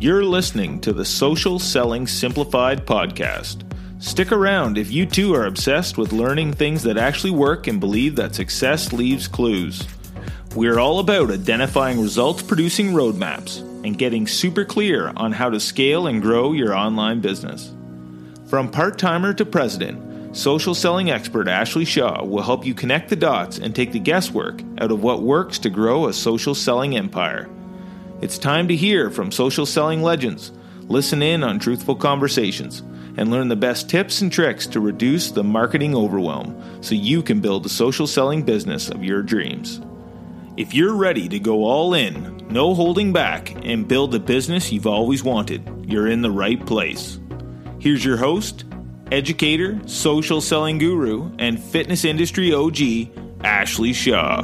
You're listening to the Social Selling Simplified podcast. Stick around if you too are obsessed with learning things that actually work and believe that success leaves clues. We're all about identifying results-producing roadmaps and getting super clear on how to scale and grow your online business. From part-timer to president, social selling expert Ashley Shaw will help you connect the dots and take the guesswork out of what works to grow a social selling empire. It's time to hear from social selling legends, listen in on truthful conversations, and learn the best tips and tricks to reduce the marketing overwhelm so you can build the social selling business of your dreams. If you're ready to go all in, no holding back, and build the business you've always wanted, you're in the right place. Here's your host, educator, social selling guru, and fitness industry OG, Ashley Shaw.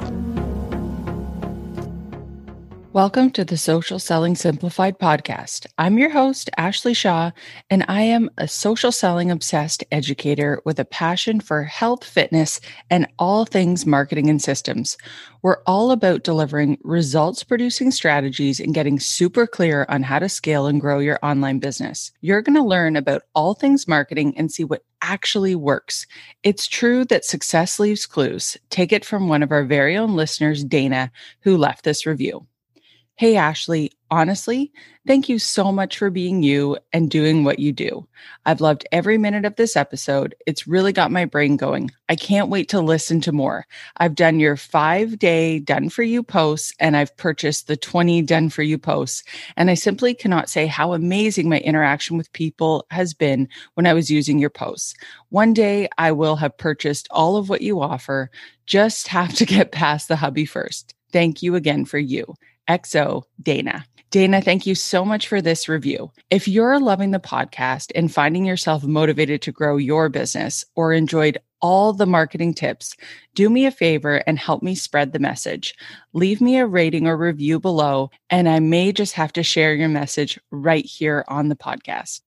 Welcome to the Social Selling Simplified podcast. I'm your host, Ashley Shaw, and I am a social selling obsessed educator with a passion for health, fitness, and all things marketing and systems. We're all about delivering results-producing strategies and getting super clear on how to scale and grow your online business. You're going to learn about all things marketing and see what actually works. It's true that success leaves clues. Take it from one of our very own listeners, Dana, who left this review. Hey, Ashley, honestly, thank you so much for being you and doing what you do. I've loved every minute of this episode. It's really got my brain going. I can't wait to listen to more. I've done your 5-day done for you posts and I've purchased the 20 done for you posts. And I simply cannot say how amazing my interaction with people has been when I was using your posts. One day I will have purchased all of what you offer. Just have to get past the hubby first. Thank you again for you. XO, Dana. Dana, thank you so much for this review. If you're loving the podcast and finding yourself motivated to grow your business or enjoyed all the marketing tips, do me a favor and help me spread the message. Leave me a rating or review below, and I may just have to share your message right here on the podcast.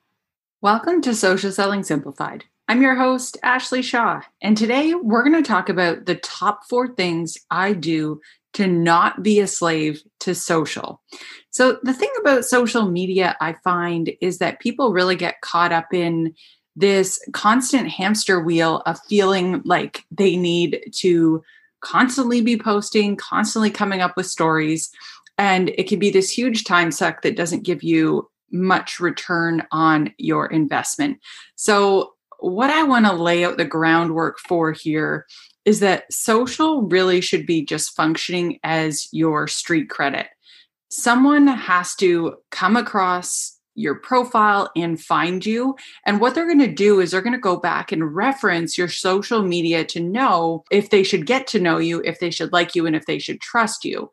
Welcome to Social Selling Simplified. I'm your host, Ashley Shaw, and today we're going to talk about the top 4 things I do to not be a slave to social. So the thing about social media, I find, is that people really get caught up in this constant hamster wheel of feeling like they need to constantly be posting, constantly coming up with stories. And it can be this huge time suck that doesn't give you much return on your investment. So what I want to lay out the groundwork for here is that social really should be just functioning as your street credit. Someone has to come across your profile and find you. And what they're going to do is they're going to go back and reference your social media to know if they should get to know you, if they should like you, and if they should trust you.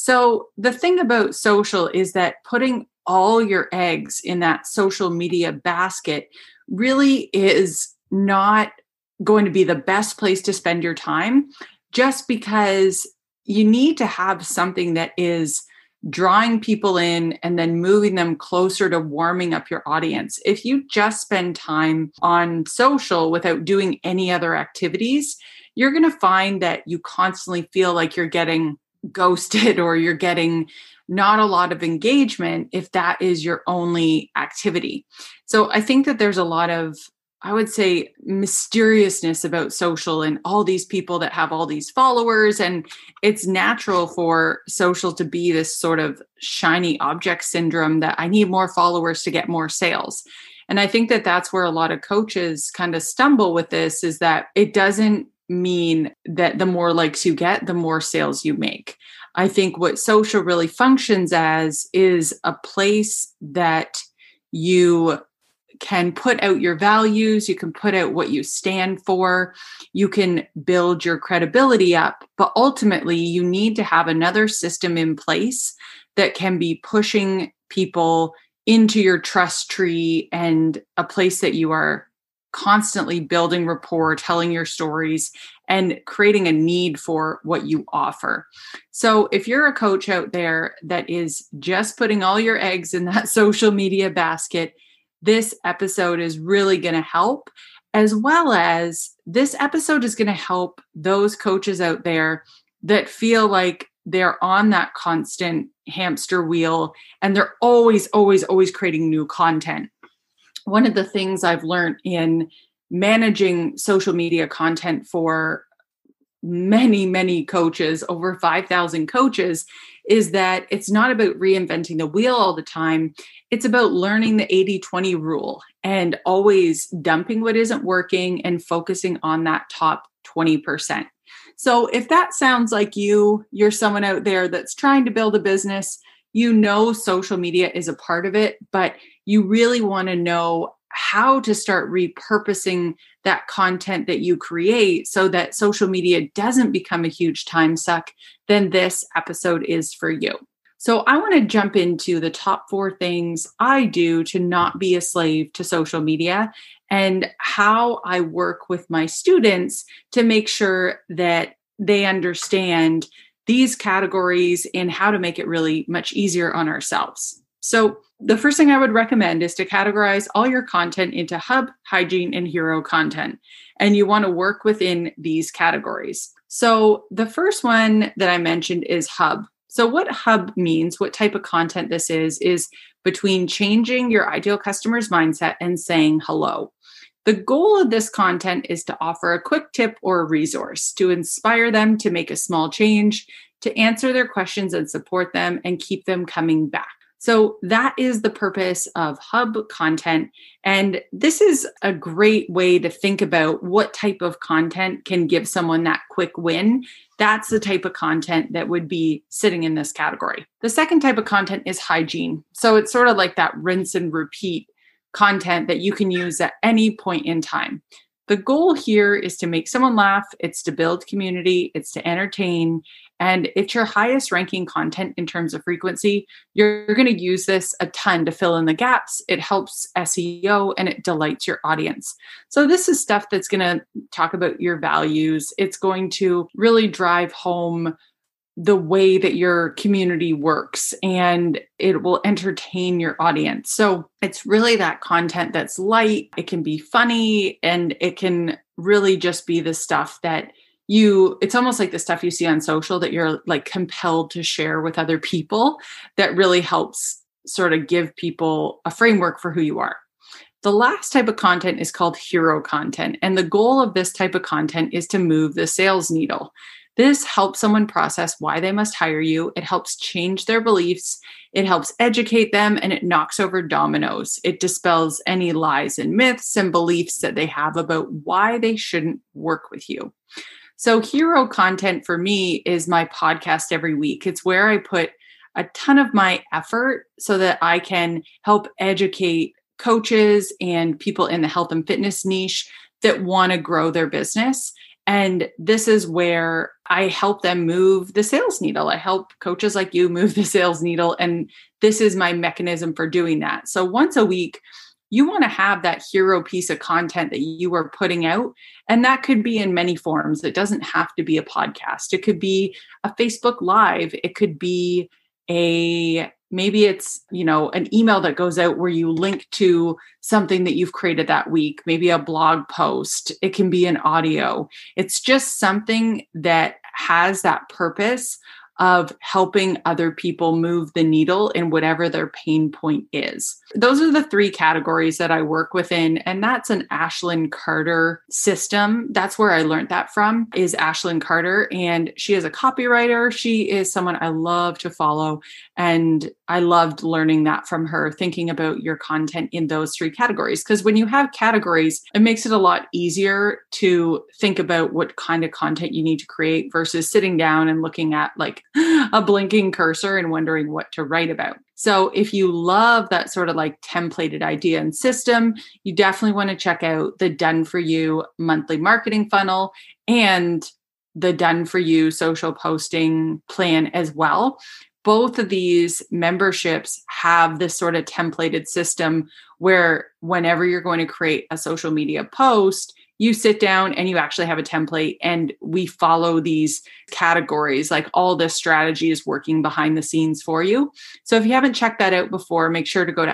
So the thing about social is that putting all your eggs in that social media basket really is not going to be the best place to spend your time, just because you need to have something that is drawing people in and then moving them closer to warming up your audience. If you just spend time on social without doing any other activities, you're going to find that you constantly feel like you're getting ghosted or you're getting not a lot of engagement if that is your only activity. So I think that there's a lot of, I would say, mysteriousness about social and all these people that have all these followers. And it's natural for social to be this sort of shiny object syndrome that I need more followers to get more sales. And I think that that's where a lot of coaches kind of stumble with this, is that it doesn't mean that the more likes you get, the more sales you make. I think what social really functions as is a place that you can put out your values, you can put out what you stand for, you can build your credibility up, but ultimately you need to have another system in place that can be pushing people into your trust tree and a place that you are constantly building rapport, telling your stories, and creating a need for what you offer. So if you're a coach out there that is just putting all your eggs in that social media basket, this episode is really going to help, as well as this episode is going to help those coaches out there that feel like they're on that constant hamster wheel, and they're always, always, always creating new content. One of the things I've learned in managing social media content for many, many coaches, over 5,000 coaches, is that it's not about reinventing the wheel all the time. It's about learning the 80-20 rule and always dumping what isn't working and focusing on that top 20%. So if that sounds like you're someone out there that's trying to build a business, social media is a part of it, but you really want to know how to start repurposing that content that you create so that social media doesn't become a huge time suck, then this episode is for you. So I want to jump into the top 4 things I do to not be a slave to social media and how I work with my students to make sure that they understand these categories and how to make it really much easier on ourselves. So the first thing I would recommend is to categorize all your content into hub, hygiene, and hero content. And you want to work within these categories. So the first one that I mentioned is hub. So what hub means, what type of content this is between changing your ideal customer's mindset and saying hello. The goal of this content is to offer a quick tip or a resource to inspire them to make a small change, to answer their questions and support them and keep them coming back. So that is the purpose of hub content. And this is a great way to think about what type of content can give someone that quick win. That's the type of content that would be sitting in this category. The second type of content is hygiene. So it's sort of like that rinse and repeat content that you can use at any point in time. The goal here is to make someone laugh. It's to build community. It's to entertain. And it's your highest ranking content in terms of frequency. You're going to use this a ton to fill in the gaps. It helps SEO and it delights your audience. So this is stuff that's going to talk about your values. It's going to really drive home the way that your community works, and it will entertain your audience. So it's really that content that's light. It can be funny, and it can really just be the stuff that it's almost like the stuff you see on social that you're like compelled to share with other people, that really helps sort of give people a framework for who you are. The last type of content is called hero content. And the goal of this type of content is to move the sales needle. This helps someone process why they must hire you. It helps change their beliefs. It helps educate them, and it knocks over dominoes. It dispels any lies and myths and beliefs that they have about why they shouldn't work with you. So hero content for me is my podcast every week. It's where I put a ton of my effort so that I can help educate coaches and people in the health and fitness niche that want to grow their business. And this is where I help them move the sales needle. I help coaches like you move the sales needle. And this is my mechanism for doing that. So once a week, you want to have that hero piece of content that you are putting out. And that could be in many forms. It doesn't have to be a podcast. It could be a Facebook Live. It could be maybe it's, an email that goes out where you link to something that you've created that week, maybe a blog post. It can be an audio. It's just something that has that purpose of helping other people move the needle in whatever their pain point is. Those are the 3 categories that I work within. And that's an Ashlyn Carter system. That's where I learned that from, is Ashlyn Carter. And she is a copywriter. She is someone I love to follow. And I loved learning that from her, thinking about your content in those 3 categories. Because when you have categories, it makes it a lot easier to think about what kind of content you need to create versus sitting down and looking at like a blinking cursor and wondering what to write about. So if you love that sort of like templated idea and system, you definitely want to check out the Done For You monthly marketing funnel and the Done For You social posting plan as well. Both of these memberships have this sort of templated system where whenever you're going to create a social media post, you sit down and you actually have a template and we follow these categories, like all this strategy is working behind the scenes for you. So if you haven't checked that out before, make sure to go to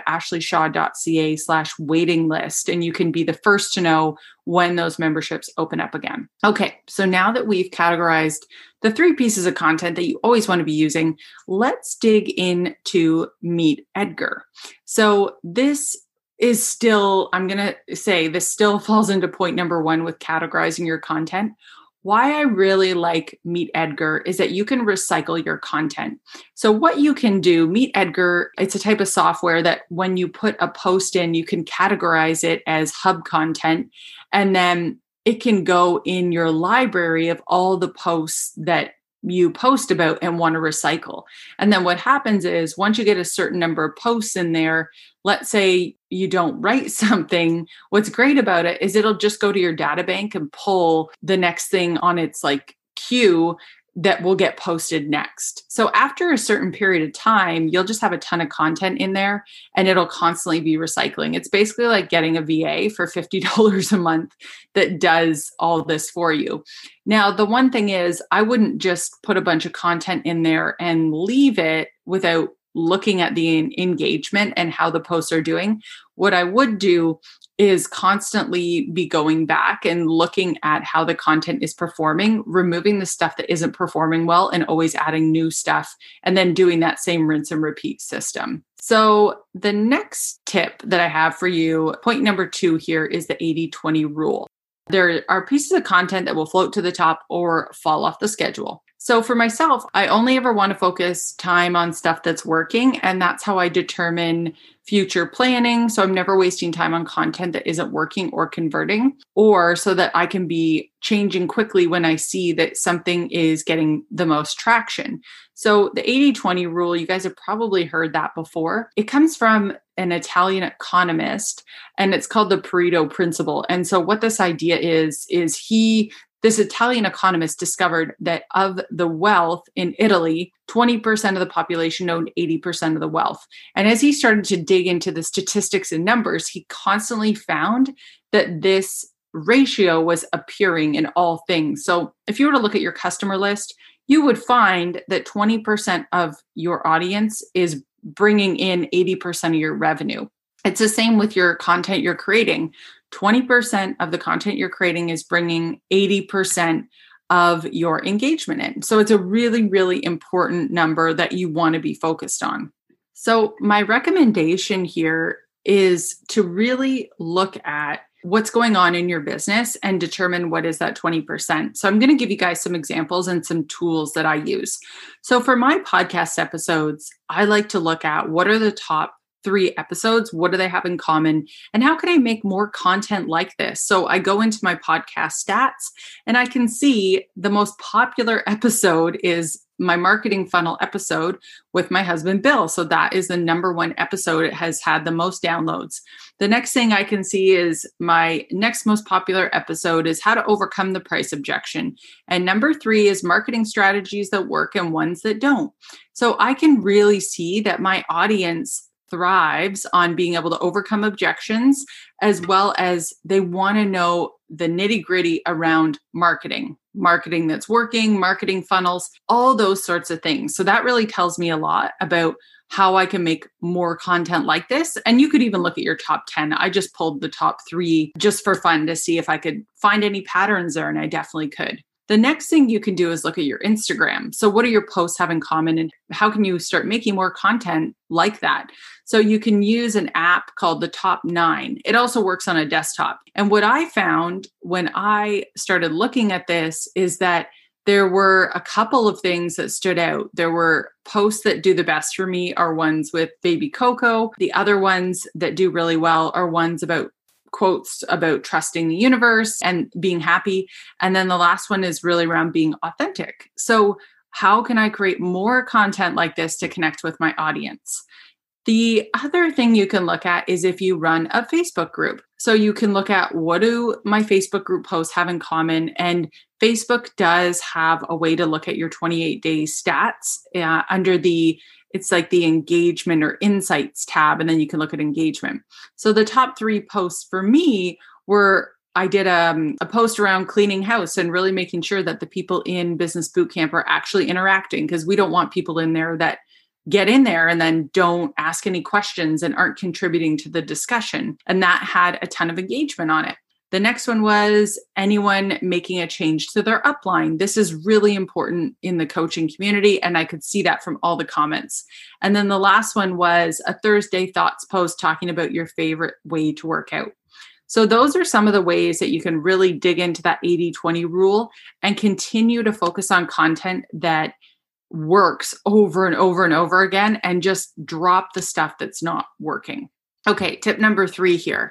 ashleyshaw.ca/waiting list and you can be the first to know when those memberships open up again. Okay, so now that we've categorized the 3 pieces of content that you always want to be using, let's dig into Meet Edgar. So this is still, I'm going to say this still falls into point number 1 with categorizing your content. Why I really like Meet Edgar is that you can recycle your content. So what you can do, Meet Edgar, it's a type of software that when you put a post in, you can categorize it as hub content, and then it can go in your library of all the posts that you post about and want to recycle. And then what happens is once you get a certain number of posts in there, let's say you don't write something, what's great about it is it'll just go to your data bank and pull the next thing on its like queue that will get posted next. So after a certain period of time, you'll just have a ton of content in there and it'll constantly be recycling. It's basically like getting a VA for $50 a month that does all this for you. Now, the one thing is I wouldn't just put a bunch of content in there and leave it without looking at the engagement and how the posts are doing. What I would do is constantly be going back and looking at how the content is performing, removing the stuff that isn't performing well and always adding new stuff, and then doing that same rinse and repeat system. So the next tip that I have for you, point number 2 here, is the 80-20 rule. There are pieces of content that will float to the top or fall off the schedule. So for myself, I only ever want to focus time on stuff that's working, and that's how I determine future planning. So I'm never wasting time on content that isn't working or converting, or so that I can be changing quickly when I see that something is getting the most traction. So the 80-20 rule, you guys have probably heard that before. It comes from an Italian economist, and it's called the Pareto principle. And so what this idea is this Italian economist discovered that of the wealth in Italy, 20% of the population owned 80% of the wealth. And as he started to dig into the statistics and numbers, he constantly found that this ratio was appearing in all things. So if you were to look at your customer list, you would find that 20% of your audience is bringing in 80% of your revenue. It's the same with your content you're creating. 20% of the content you're creating is bringing 80% of your engagement in. So it's a really, really important number that you want to be focused on. So my recommendation here is to really look at what's going on in your business and determine what is that 20%. So I'm going to give you guys some examples and some tools that I use. So for my podcast episodes, I like to look at what are the top 3 episodes, what do they have in common, and how can I make more content like this? So I go into my podcast stats and I can see the most popular episode is my marketing funnel episode with my husband, Bill. So that is the number 1 episode. It has had the most downloads. The next thing I can see is my next most popular episode is how to overcome the price objection. And number 3 is marketing strategies that work and ones that don't. So I can really see that my audience thrives on being able to overcome objections, as well as they want to know the nitty-gritty around marketing that's working, marketing funnels, all those sorts of things. So that really tells me a lot about how I can make more content like this. And you could even look at your top 10. I just pulled the top 3 just for fun to see if I could find any patterns there, and I definitely could. The next thing you can do is look at your Instagram. So what do your posts have in common, and how can you start making more content like that? So you can use an app called the Top 9. It also works on a desktop. And what I found when I started looking at this is that there were a couple of things that stood out. There were posts that do the best for me are ones with baby Coco. The other ones that do really well are ones about quotes about trusting the universe and being happy. And then the last one is really around being authentic. So how can I create more content like this to connect with my audience? The other thing you can look at is if you run a Facebook group. So you can look at what do my Facebook group posts have in common. And Facebook does have a way to look at your 28-day stats under it's like the engagement or insights tab, and then you can look at engagement. So the top 3 posts for me were I did a post around cleaning house and really making sure that the people in Business Bootcamp are actually interacting, because we don't want people in there that get in there and then don't ask any questions and aren't contributing to the discussion. And that had a ton of engagement on it. The next one was anyone making a change to their upline. This is really important in the coaching community, and I could see that from all the comments. And then the last one was a Thursday thoughts post talking about your favorite way to work out. So those are some of the ways that you can really dig into that 80-20 rule and continue to focus on content that works over and over and over again, and just drop the stuff that's not working. Okay, tip number 3 here.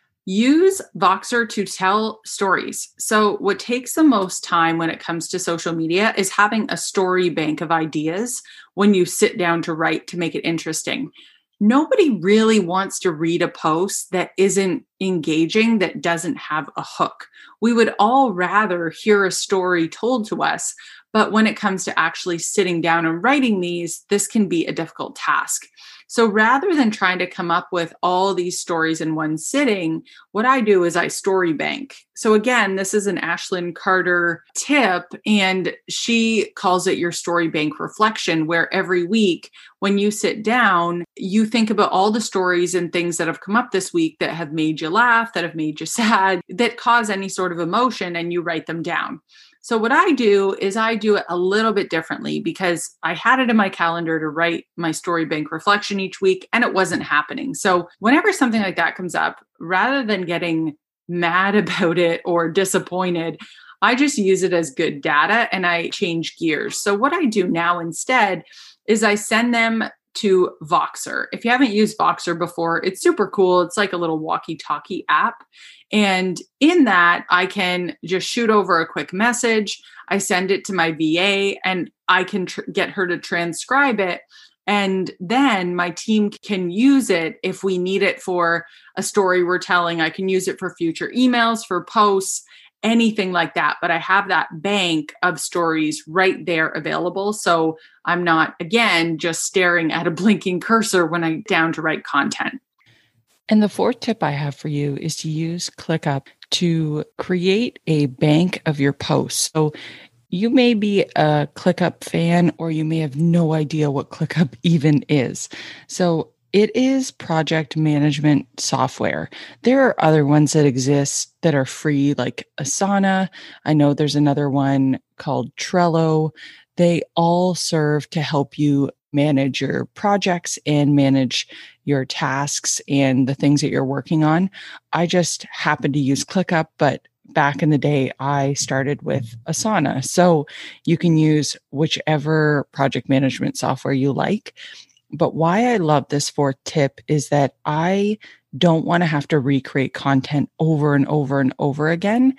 Use Voxer to tell stories. So what takes the most time when it comes to social media is having a story bank of ideas when you sit down to write to make it interesting. Nobody really wants to read a post that isn't engaging, that doesn't have a hook. We would all rather hear a story told to us, but when it comes to actually sitting down and writing these, this can be a difficult task. So rather than trying to come up with all these stories in one sitting, what I do is I story bank. So again, this is an Ashlyn Carter tip, and she calls it your story bank reflection, where every week when you sit down, you think about all the stories and things that have come up this week that have made you laugh, that have made you sad, that cause any sort of emotion, and you write them down. So what I do is I do it a little bit differently, because I had it in my calendar to write my story bank reflection each week, and it wasn't happening. So whenever something like that comes up, rather than getting mad about it or disappointed, I just use it as good data and I change gears. So what I do now instead is I send them to Voxer. If you haven't used Voxer before, it's super cool. It's like a little walkie-talkie app. And in that, I can just shoot over a quick message. I send it to my VA and I can get her to transcribe it. And then my team can use it if we need it for a story we're telling. I can use it for future emails, for posts, anything like that. But I have that bank of stories right there available. So I'm not, again, just staring at a blinking cursor when I'm down to write content. And the fourth tip I have for you is to use ClickUp to create a bank of your posts. So you may be a ClickUp fan, or you may have no idea what ClickUp even is. So it is project management software. There are other ones that exist that are free, like Asana. I know there's another one called Trello. They all serve to help you manage your projects and manage your tasks and the things that you're working on. I just happen to use ClickUp, but back in the day, I started with Asana. So you can use whichever project management software you like. But why I love this fourth tip is that I don't want to have to recreate content over and over and over again.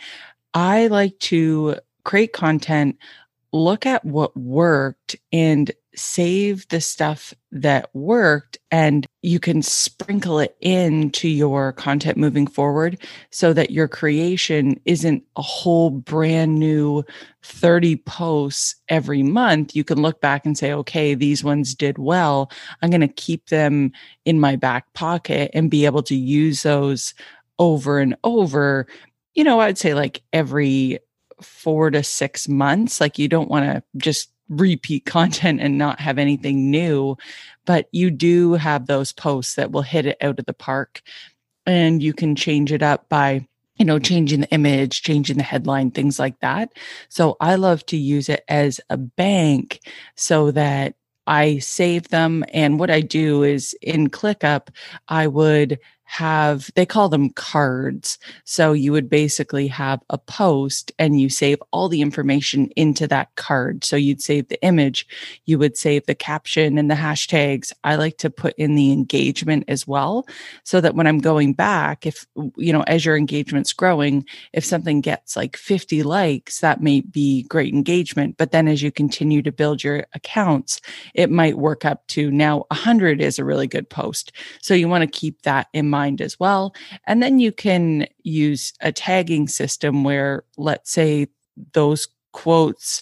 I like to create content, look at what worked, and save the stuff that worked, and you can sprinkle it into your content moving forward so that your creation isn't a whole brand new 30 posts every month. You can look back and say, okay, these ones did well. I'm going to keep them in my back pocket and be able to use those over and over. You know, I'd say like every 4 to 6 months. Like, you don't want to just repeat content and not have anything new, but you do have those posts that will hit it out of the park, and you can change it up by, you know, changing the image, changing the headline, things like that. So I love to use it as a bank so that I save them. And what I do is in ClickUp, I would have, they call them cards. So you would basically have a post and you save all the information into that card. So you'd save the image, you would save the caption and the hashtags. I like to put in the engagement as well, so that when I'm going back, if, you know, as your engagement's growing, if something gets like 50 likes, that may be great engagement. But then as you continue to build your accounts, it might work up to now 100 is a really good post. So you want to keep that in mind as well. And then you can use a tagging system where, let's say, those quotes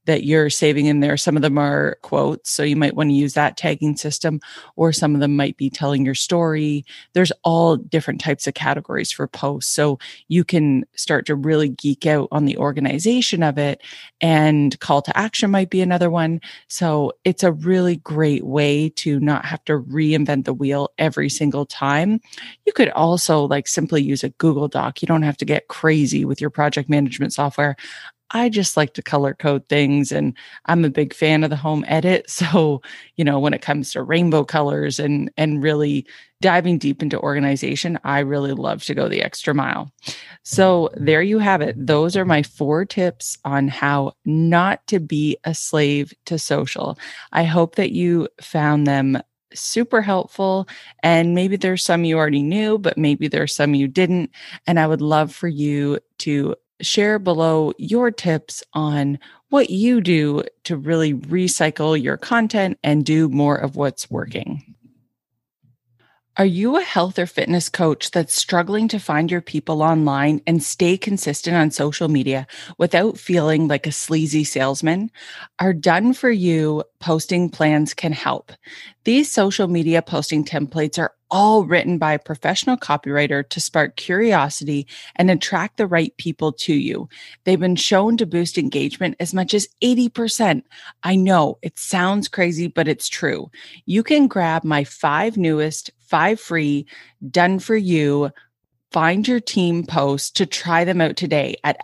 that you're saving in there. Some of them are quotes, so you might want to use that tagging system, or some of them might be telling your story. There's all different types of categories for posts. So you can start to really geek out on the organization of it, and call to action might be another one. So it's a really great way to not have to reinvent the wheel every single time. You could also simply use a Google Doc. You don't have to get crazy with your project management software. I just like to color code things, and I'm a big fan of the home edit. So, when it comes to rainbow colors and really diving deep into organization, I really love to go the extra mile. So there you have it. Those are my 4 tips on how not to be a slave to social. I hope that you found them super helpful, and maybe there's some you already knew, but maybe there's some you didn't. And I would love for you to share below your tips on what you do to really recycle your content and do more of what's working. Are you a health or fitness coach that's struggling to find your people online and stay consistent on social media without feeling like a sleazy salesman? Our Done For You posting plans can help. These social media posting templates are all written by a professional copywriter to spark curiosity and attract the right people to you. They've been shown to boost engagement as much as 80%. I know it sounds crazy, but it's true. You can grab my 5 newest, 5 free, Done For You Find Your Team posts to try them out today at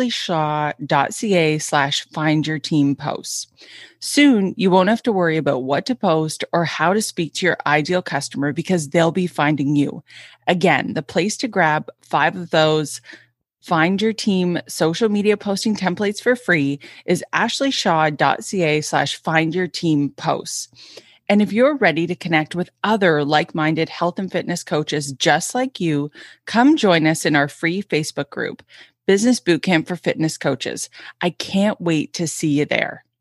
ashleyshaw.ca/findyourteamposts. Soon, you won't have to worry about what to post or how to speak to your ideal customer because they'll be finding you. Again, the place to grab 5 of those Find Your Team social media posting templates for free is ashleyshaw.ca/findyourteamposts. And if you're ready to connect with other like-minded health and fitness coaches just like you, come join us in our free Facebook group, Business Bootcamp for Fitness Coaches. I can't wait to see you there.